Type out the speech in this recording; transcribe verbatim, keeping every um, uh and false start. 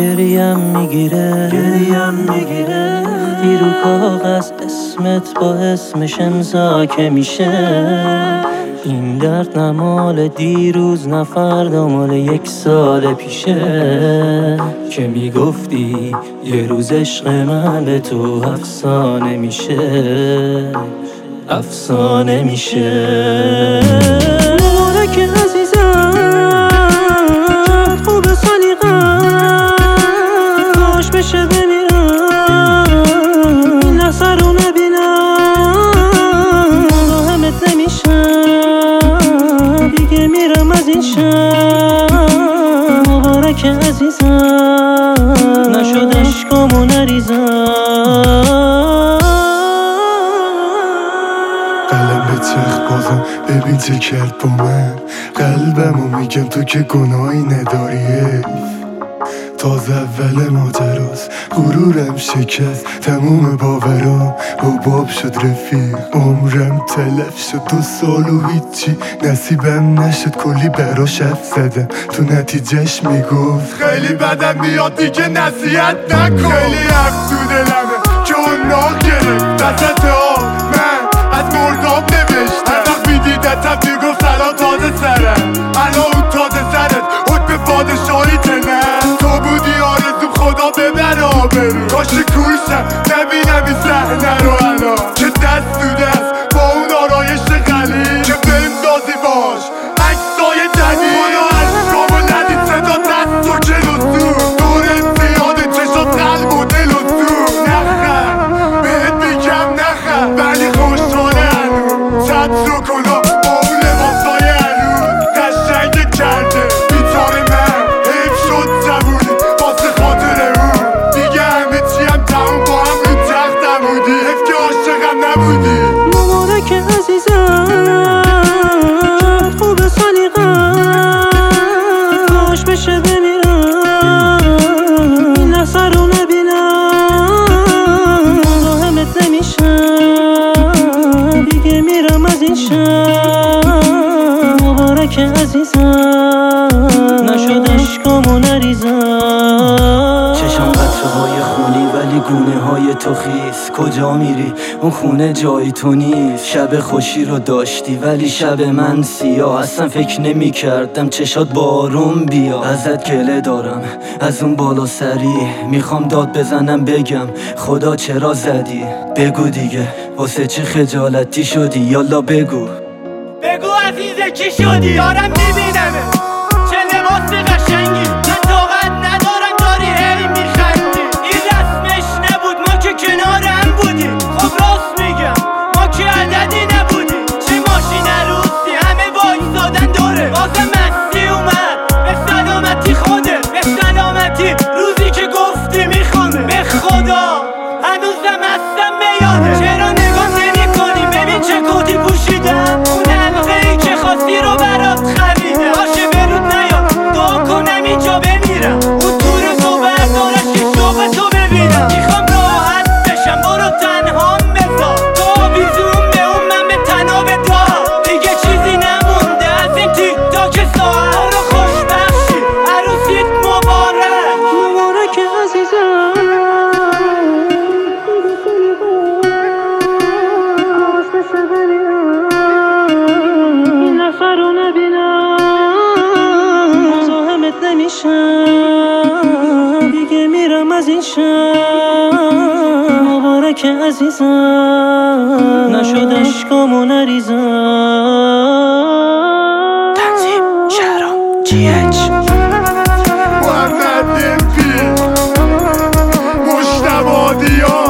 گریم میگیره گریم میگیره وقتی رو کاغذ اسمت با اسمش امضا که میشه. این درد نه مال دیروز نه فردا، مال یک سال پیشه که میگفتی یه روز عشق من به تو افسانه میشه افسانه میشه. مبارک عزیزم خوب سلیقه‌ات کاش بشه بمیرم این لحظه رو نبینم مزاحمت نمیشم دیگه میرم از این شهر. مبارک عزیزم نشد اشکامو نریزم. قلم چخ بازم ببین چه کرد با من قلبمو میگم تو که گناهی نداری. تازه اول ماجراست غرورم شکست تموم باورام حباب شد رفیق. عمرم تلف شد دو سال و هیچی نصیبم نشد کلی براش حرف زدم تو نتیجهش میگفت خیلی بدم میاد دیگه نصیحت نکن. خیلی حرف تو دلمه که اون ناغ گرفت دست آب من از مرداب نوشت. هر وقت میدیدتم میگفت سلام تازه سرم الان اون تازه سرت حکم پادشاهی تنم تو بودی آرزوم خدا ببره آبرو. کاش کوشم نبینم این صحنه رو الان که دست تو دست با اون آرایش غلیظ که بندازی باش عکسای جدید. خدا عشقامو ندید صدا دست تو که رسون دورت زیاده چشات قلب و دل و سون. نخم بهت میگم نخم ولی خوشحاله هنوز چند رو کنم با اون لباسای هنوز قشنگت کرده بیچاره من حیف شد جوونی واسه خاطر اون دیگه همه چیم تموم با هم رو تختم بودی حیف که عاشقم نبودی. مبارک عزیزم خوب سلیقه‌ات کاش بشه بمیرم این لحظه رو نبینم مزاحمت نمیشم دیگه میرم از این شهر. مبارک عزیزم نشد اشکامو نریزم. چشم قطره‌های خونی ولی گونه های تو خیس کجا میری اون خونه جای تو نیست. شب خوشی رو داشتی ولی شب من سیاه اصلا فکر نمی کردم چشات بارون بیا. ازت گله دارم از اون بالا سری میخوام داد بزنم بگم خدا چرا زدی. بگو دیگه واسه چه خجالتی شدی یالا بگو بگو عزیزه کی شدی دارم میبینمه چه لباس قشنگی من طاقت ندارم داری هی میخندی. این رسمش نبود ما که کنارم بودیم خب راست میگم ما که عددی نبودیم. چه ماشین عروسی همه وایسادن دوره بازم مستی اومد به سلامتی خوده به سلامتی روزی که گفتی میخونه به خدا هنوزم هستم به یاده. چرا نگاه نمی کنی ببین چه کتی پوشیدم اون حلقه ای که خواستی رو برات خریدم. باشه برود نیاد دعا کنم اینجا بمیرم اون تور تو بردارش که شوق تو ببینم. میخوام راحت بشم برو تنهام بذار تو آویزون به اون من به تنها به تا دیگه چیزی نمونده از این تیک تاک ساعت. برو خوشبخشی عروسیت مبارک. مبارک عزیزم کاش بشه بمیرم این لحظه رو نبینم مزاحمت نمیشم دیگه میرم از این شهر. مبارک عزیزم نشد اشکامو نریزم. تنظیم شهرام جی اچ محمد دلپی مجتبی دیار